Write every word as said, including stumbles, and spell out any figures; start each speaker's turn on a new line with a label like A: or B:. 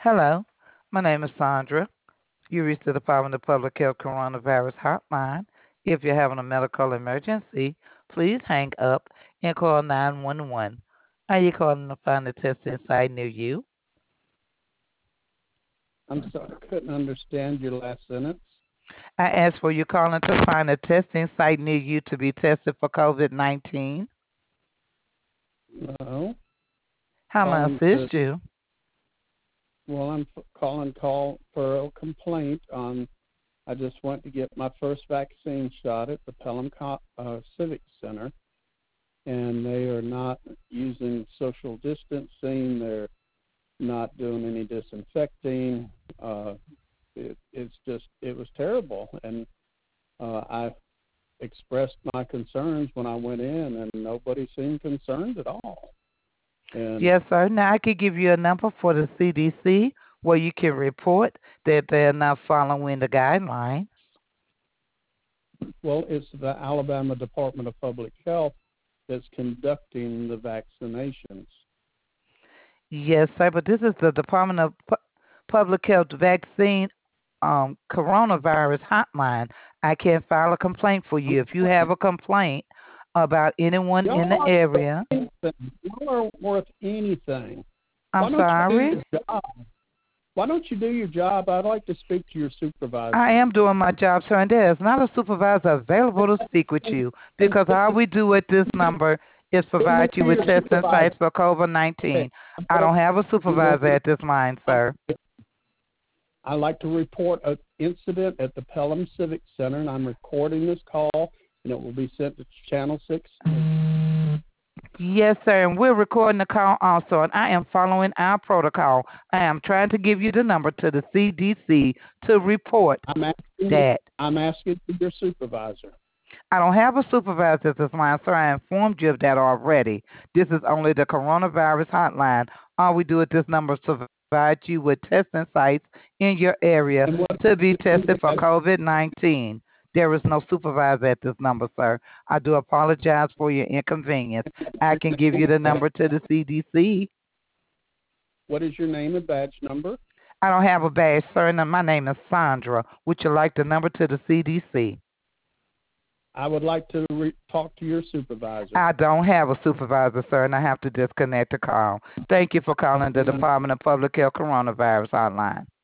A: Hello, my name is Sandra. You reached the Department of Public Health Coronavirus Hotline. If you're having a medical emergency, please hang up and call nine one one. Are you calling to find a testing site near you?
B: I'm sorry, I couldn't understand your last sentence.
A: I asked for you calling to find a testing site near you to be tested for COVID nineteen.
B: No,
A: How may I
B: calling to
A: assist you?
B: well, I'm f- calling call for a complaint on. I just went to get my first vaccine shot at the Pelham Co- uh, Civic Center, and they are not using social distancing. They're not doing any disinfecting. Uh, it, it's just it was terrible, and uh, I expressed my concerns when I went in, and nobody seemed concerned at all. And
A: Yes, sir. Now I could give you a number for the C D C where you can report that they're not following the guidelines.
B: well, it's the Alabama Department of Public Health that's conducting the vaccinations.
A: Yes, sir, but this is the Department of Pu- Public Health Vaccine um, Coronavirus Hotline. I can file a complaint for you. If you have a complaint about anyone
B: Y'all
A: in the
B: aren't worth
A: area,
B: anything. Y'all aren't worth anything.
A: I'm
B: Why don't you do
A: sorry.
B: your job? Why don't you do your job? I'd like to speak to your
A: I
B: supervisor.
A: am doing my job, sir, and there is not a supervisor available to speak with you
B: And
A: because all we do at this number is
B: send me
A: provide you
B: to
A: with
B: your
A: testing
B: supervisor.
A: sites for COVID
B: Okay.
A: nineteen.
B: I'm
A: I
B: gonna,
A: don't have a
B: I'm going
A: supervisor
B: to,
A: at this line, sir.
B: I'd like to report an incident at the Pelham Civic Center, and I'm recording this call, and it will be sent to Channel six.
A: Yes, sir, and we're recording the call also, and I am following our protocol. I am trying to give you the number to the C D C to report
B: I'm asking,
A: that.
B: I'm asking for your supervisor.
A: I don't have a supervisor at this line, sir. I informed you of that already. This is only the coronavirus hotline. All we do at this number is provide you with testing sites in your area
B: And what
A: to be tested for
B: as
A: COVID nineteen. There is no supervisor at this number, sir. I do apologize for your inconvenience. I
B: your
A: can give
B: name
A: you the
B: and
A: number to the C D C.
B: what is your name and badge number?
A: I don't have a badge, sir, and my name is Sandra. Would you like the number to the C D C?
B: I would like to re- talk to your supervisor.
A: I don't have a supervisor, sir, and I have to disconnect the call. Thank you for calling the Department of Public Health Coronavirus Hotline.